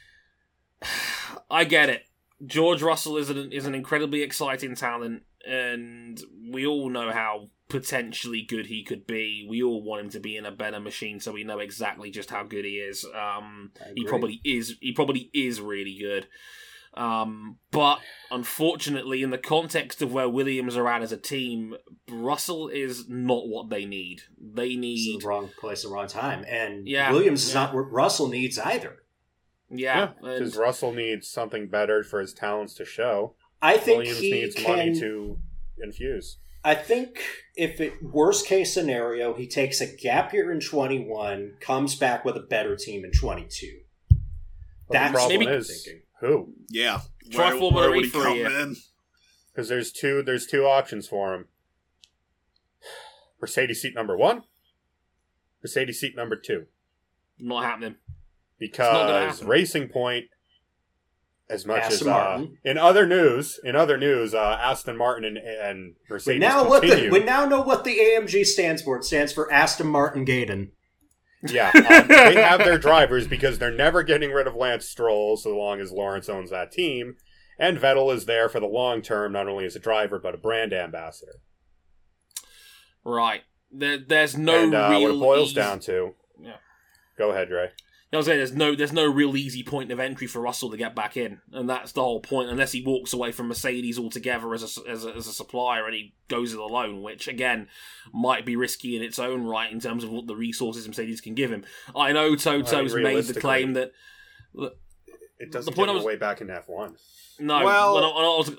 I get it. George Russell is an, is an incredibly exciting talent, and we all know how potentially good he could be. We all want him to be in a better machine, so we know exactly just how good he is. Um, he agree. probably is. He probably is really good. Um, but unfortunately, in the context of where Williams are at as a team, Russell is not what they need. They It's need, the wrong place, the wrong time, and Yeah, Williams is yeah. not what Russell needs either. yeah, Because and- Russell needs something better for his talents to show. I think Williams he needs can. money to infuse. I think if it worst case scenario, he takes a gap year in twenty-one, comes back with a better team in twenty-two. But That's the problem maybe- is thinking who? Yeah. Try Where, Formula where E would he for a come year. in? Because there's two there's two options for him. Mercedes seat number one, Mercedes seat number two. not happening. not gonna Because happen. Racing Point, as much Aston as uh, Martin. in other news, in other news, uh, Aston Martin and, and Mercedes We now what the, continue. we now know what the A M G stands for. It stands for Aston Martin Gaydon. Yeah, um, they have their drivers because they're never getting rid of Lance Stroll so long as Lawrence owns that team. And Vettel is there for the long term, not only as a driver, but a brand ambassador. Right. There, there's no and uh, real what it boils easy- down to... Yeah. Go ahead, Dre. I was saying there's no there's no real easy point of entry for Russell to get back in, and that's the whole point. Unless he walks away from Mercedes altogether as a, as a as a supplier and he goes it alone, which again might be risky in its own right in terms of what the resources Mercedes can give him. I know Toto's Well, made the claim that look, It doesn't The point get I was- way back in F one. no. Well- when I- when I was-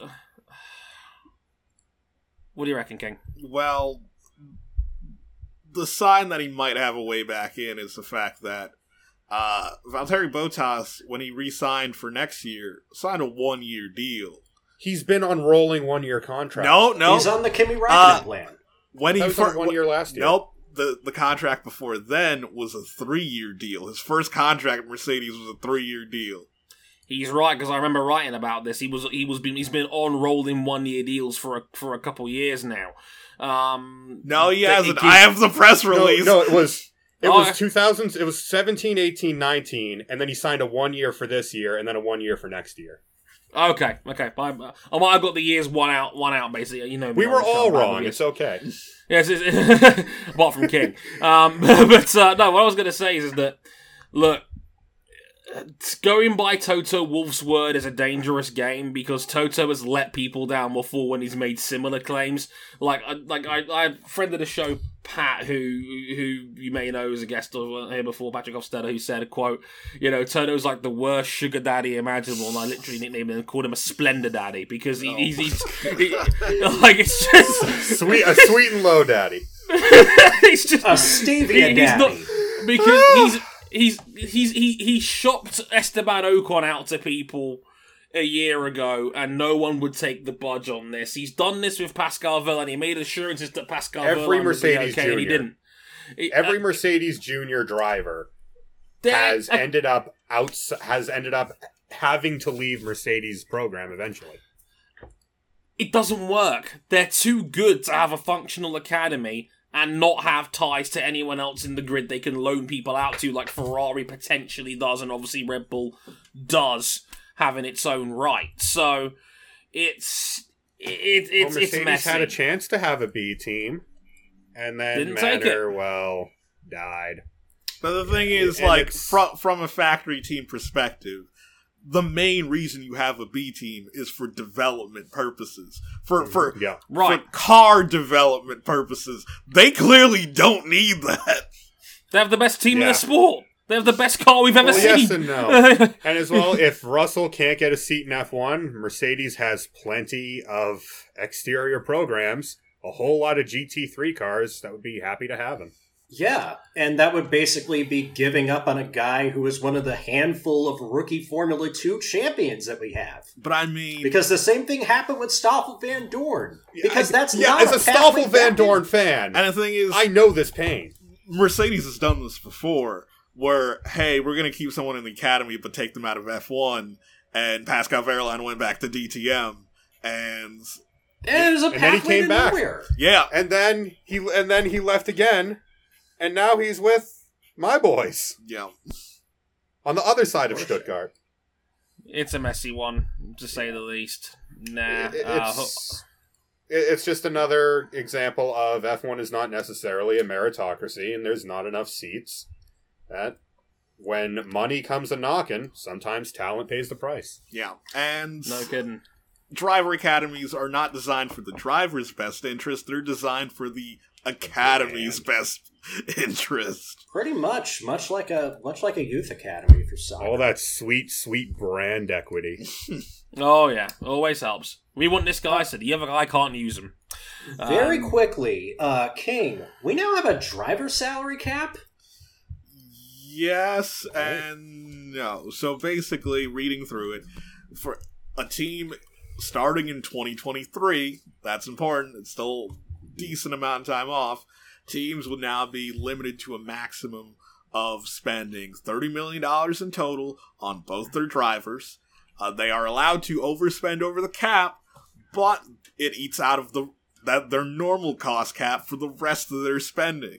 what do you reckon, King? Well, the sign that he might have a way back in is the fact that uh, Valtteri Bottas, when he re-signed for next year, signed a one-year deal. He's been on rolling one-year contracts. No, no. He's on the Kimi Räikkönen Uh, plan. when he That was on fir- one year last year. Nope. The the contract before then was a three-year deal. His first contract with Mercedes was a three-year deal. He's right because I remember writing about this. He was he was been he's been on rolling one year deals for a, for a couple years now. Um, No, he but hasn't. it I have the press No, release. no, it was it Oh, was I- two thousands. It was seventeen, eighteen, nineteen, and then he signed a one year for this year, and then a one year for next year. Okay, okay. I, I might have got the years one out, one out. Basically, you know. me, We I'm were just all trying to wrong. have It's okay. Yes, it's, apart from King. Um, but uh, no, what I was going to say is, is that look, going by Toto Wolff's word is a dangerous game because Toto has let people down before when he's made similar claims. Like, I, like I, I had a friend of the show, Pat, who who you may know as a guest here before, Patrick Hofstadter, who said, "quote You know, Toto's like the worst sugar daddy imaginable," and I literally nicknamed him and called him a Splendor Daddy because he, he's, he's he, like it's just Sweet, a sweet and low daddy. it's just A stevia he- he's daddy. not because he's he's he's he he shopped Esteban Ocon out to people a year ago, and no one would take the budge on this. He's done this with Pascal Wehrlein. He made assurances that Pascal Every Wehrlein would be Mercedes okay, and he Junior. didn't. He- Every uh, Mercedes Junior driver there- has uh, ended up outs has ended up having to leave Mercedes program eventually. It doesn't work. They're too good to have a functional academy and not have ties to anyone else in the grid they can loan people out to, like Ferrari potentially does, and obviously Red Bull does have in its own right. So it's it, it, Well, it's Mercedes it's messy. had a chance to have a B team, and then Didn't take Manor, well, died. But the thing is, And like, it's- from from a factory team perspective, the main reason you have a B team is for development purposes. For for, Yeah. Right. for car development purposes. They clearly don't need that. They have the best team in Yeah. the sport. They have the best car we've ever Well, seen. yes and no. And as well, if Russell can't get a seat in F one, Mercedes has plenty of exterior programs, a whole lot of G T three cars that would be happy to have him. Yeah, and that would basically be giving up on a guy who is one of the handful of rookie Formula two champions that we have. But I mean... Because the same thing happened with Stoffel Van Dorn. Because that's yeah, not as a a Stoffel pathway Van back Dorn in. fan, And the thing is... I know this pain. Mercedes has done this before, where, hey, we're going to keep someone in the academy but take them out of F one, and Pascal Wehrlein went back to D T M, and... And it was a And then he pathway came to back. nowhere. Yeah, And then he and then he left again, and now he's with my boys yeah. on the other side of Stuttgart. It's a messy one, to say the least. Nah. It- uh, it's it- it's just another example of F one is not necessarily a meritocracy, and there's not enough seats. That when money comes a knocking, sometimes talent pays the price. Yeah, and no kidding. driver academies are not designed for the driver's best interest, they're designed for the academy's best interest. Pretty much, much like a much like a youth academy for soccer. All that sweet, sweet brand equity. Oh, yeah. Always helps. We want this guy, so the other guy can't use him. Very Um, quickly, uh, King, we now have a driver salary cap? Yes and no. So basically, reading through it, for a team starting in twenty twenty-three, that's important, it's still a decent amount of time off, teams will now be limited to a maximum of spending thirty million dollars in total on both their drivers. Uh, they are allowed to overspend over the cap, but it eats out of the that their normal cost cap for the rest of their spending.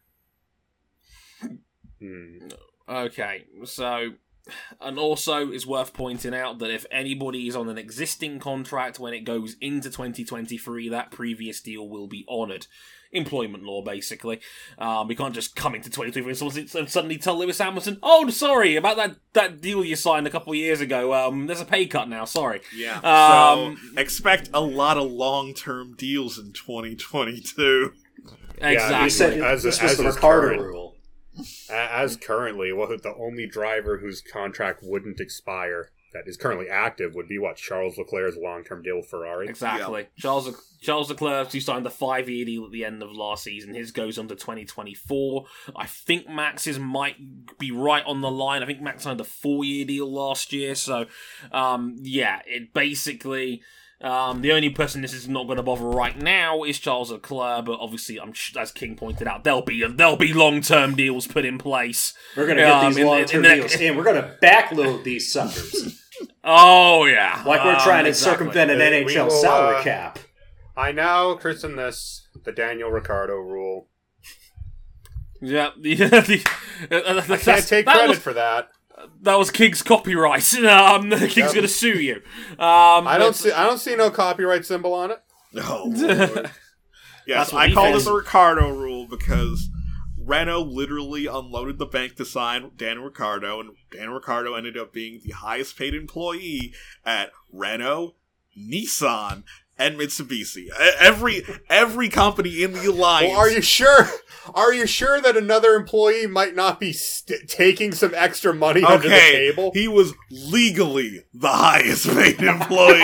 Hmm. Okay, so, and also it's worth pointing out that if anybody is on an existing contract when it goes into twenty twenty-three, that previous deal will be honoured. Employment law, basically. Um, we can't just come into twenty twenty-three and suddenly tell Lewis Hamilton, oh, sorry, about that, that deal you signed a couple of years ago, um, there's a pay cut now, sorry. Yeah. Um, so expect a lot of long-term deals in twenty twenty-two. Exactly. You said As- this was as the is Ricardo current. rule. A- As currently, well, the only driver whose contract wouldn't expire that is currently active would be what Charles Leclerc's long-term deal with Ferrari. Exactly. Charles Le- Charles Leclerc, who signed a five-year deal at the end of last season, his goes on to twenty twenty-four. I think Max's might be right on the line. I think Max signed a four-year deal last year. So, um, yeah, it basically... Um, the only person this is not going to bother right now is Charles Leclerc, but obviously, I'm sh- as King pointed out, there'll be there'll be long-term deals put in place. We're going to get Um, these in- long-term in the- deals, and we're going to backload these suckers. Oh yeah, Like we're Um, trying to exactly. circumvent an Uh, N we H L will, salary uh, cap. I now christen this the Daniel Ricciardo rule. Yeah, the, the, uh, I can't take that credit was, for that. That was King's copyright. Um, King's Yep. going to sue you. Um, I don't but- see. I don't see no copyright symbol on it. Oh, Lord. Yes, That's what I he call thinks. this the Ricardo rule because Renault literally unloaded the bank to sign Dan Ricciardo, and Dan Ricciardo ended up being the highest paid employee at Renault, Nissan, and Mitsubishi. E- Every every company in the alliance. Well, are you sure? Are you sure that another employee might not be st- taking some extra money under the Okay, table? he was legally the highest paid employee.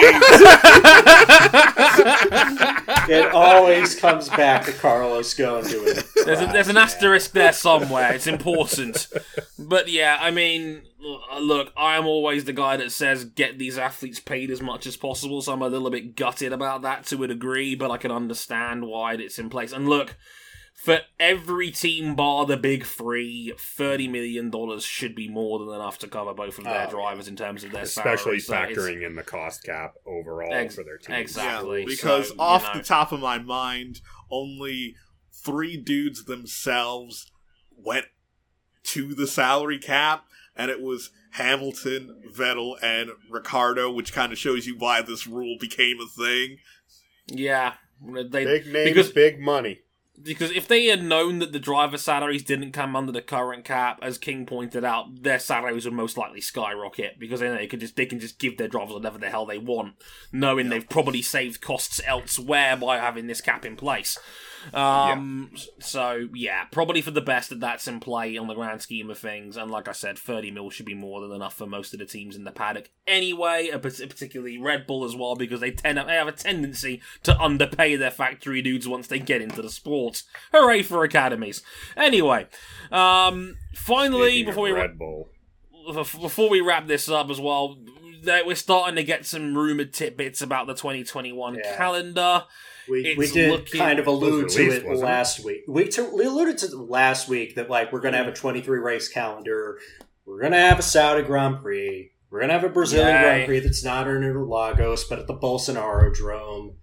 It always comes back to Carlos going to it. There's, a, there's an asterisk there somewhere. It's important. But yeah, I mean, look, I'm always the guy that says get these athletes paid as much as possible, so I'm a little bit gutted about that to a degree, but I can understand why it's in place. And look, for every team bar the big three, thirty million dollars should be more than enough to cover both of their Oh, drivers in terms of their Especially salaries. So it's- factoring in the cost cap overall Ex- for their team. exactly. Yeah, because So, you off know. the top of my mind, only three dudes themselves went to the salary cap, and it was Hamilton, Vettel, and Ricardo, which kind of shows you why this rule became a thing. Yeah. They, Big names, because big money. Because if they had known that the driver salaries didn't come under the current cap, as King pointed out, their salaries would most likely skyrocket because they know they can just they can just give their drivers whatever the hell they want, knowing they've probably saved costs elsewhere by having this cap in place. Um, yeah. So, yeah, probably for the best that that's in play on the grand scheme of things. And like I said, thirty mil should be more than enough for most of the teams in the paddock anyway, particularly Red Bull as well, because they tend they have a tendency to underpay their factory dudes once they get into the sport. Hooray for academies. Anyway, um, finally, Speaking before we Red Bull. before we wrap this up as well, we're starting to get some rumored tidbits about the twenty twenty-one yeah. calendar. We, we did looking, kind of allude to it last week. We, to, we alluded to it last week that like we're going to have a twenty-three race calendar. We're going to have a Saudi Grand Prix. We're going to have a Brazilian Yay. Grand Prix that's not in Interlagos, but at the Bolsonaro Drome.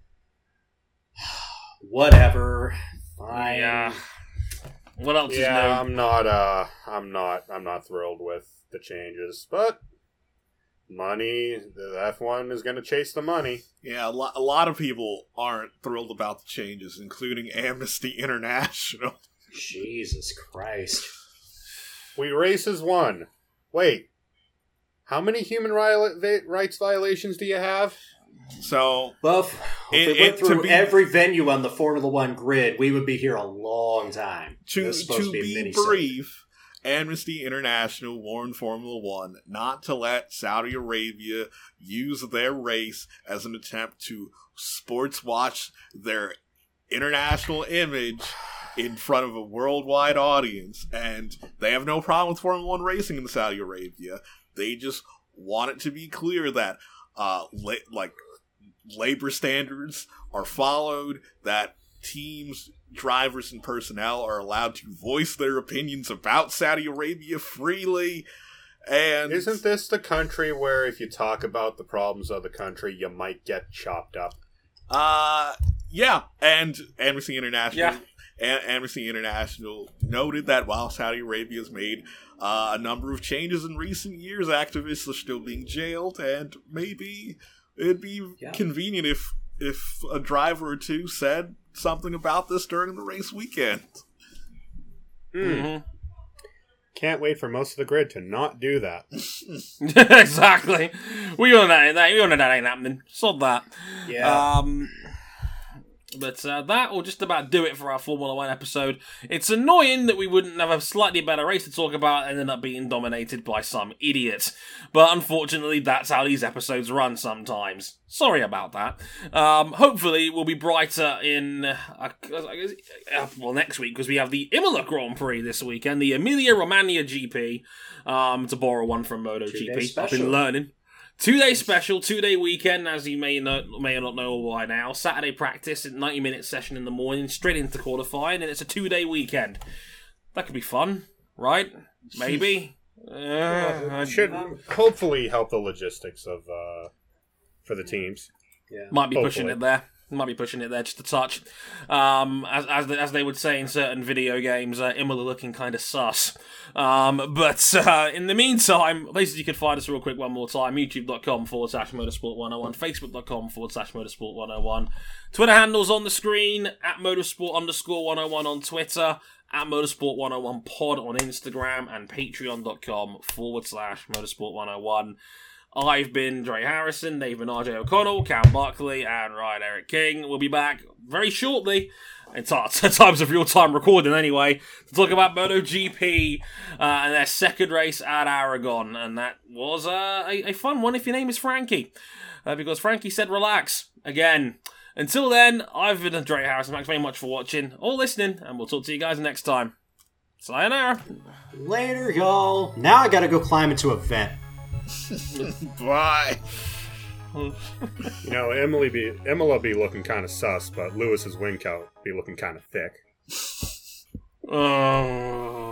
Whatever. Fine. Yeah. What else yeah, is new? I'm not. Uh, I'm not. I'm not thrilled with the changes, but money. The F one is going to chase the money. Yeah, a lot, a lot of people aren't thrilled about the changes, including Amnesty International. Jesus Christ. We race as one. Wait, how many human ri- rights violations do you have? So, well, if it, we went it, through be, every venue on the Formula One grid, we would be here a long time. To, to be, be brief, Amnesty International warned Formula One not to let Saudi Arabia use their race as an attempt to sports watch their international image in front of a worldwide audience. And they have no problem with Formula One racing in Saudi Arabia. They just want it to be clear that, uh, la- like, labor standards are followed, that teams, drivers, and personnel are allowed to voice their opinions about Saudi Arabia freely. And isn't this the country where if you talk about the problems of the country, you might get chopped up? Uh, yeah. And Amnesty International, yeah. Am- Amnesty International noted that while Saudi Arabia has made uh, a number of changes in recent years, activists are still being jailed, and maybe it'd be yeah. convenient if if a driver or two said something about this during the race weekend. Mm. Mm-hmm. Can't wait for most of the grid to not do that. Exactly. We all know that. We all know that ain't happening. Sod that. Yeah. Um, but uh, that will just about do it for our Formula One episode. It's annoying that we wouldn't have a slightly better race to talk about and end up being dominated by some idiot. But unfortunately, that's how these episodes run sometimes. Sorry about that. Um, hopefully, we'll be brighter in, uh, uh, well, next week, because we have the Imola Grand Prix this weekend, the Emilia-Romagna G P, um, to borrow one from MotoGP. I've been learning. Two-day special, two-day weekend, as you may not, may not know by now. Saturday practice, ninety-minute session in the morning, straight into qualifying, and it's a two-day weekend. That could be fun, right? Maybe. uh, it should hopefully help the logistics of uh, for the teams. Yeah. Might be hopefully. pushing it there. Might be pushing it there just a touch. Um, as as, as they would say in certain video games, uh, Imola looking kind of sus. Um, but uh, in the meantime, places you can find us real quick one more time. YouTube.com forward slash Motorsport 101. Facebook.com forward slash Motorsport 101. Twitter handles on the screen. At Motorsport underscore 101 on Twitter. At Motorsport one oh one Pod on Instagram. And Patreon.com forward slash Motorsport 101. I've been Dre Harrison, they've been R J O'Connell, Cam Buckley, and Ryan Eric King. We'll be back very shortly, in t- times of real-time recording anyway, to talk about MotoGP uh, and their second race at Aragon. And that was uh, a, a fun one if your name is Frankie, uh, because Frankie said relax again. Until then, I've been Dre Harrison. Thanks very much for watching or listening, and we'll talk to you guys next time. Sayonara. Later, y'all. Now I gotta go climb into a vent. Bye. You know, Emily be Imola be looking kind of sus, but Lewis's wing coat be looking kind of thick. Oh.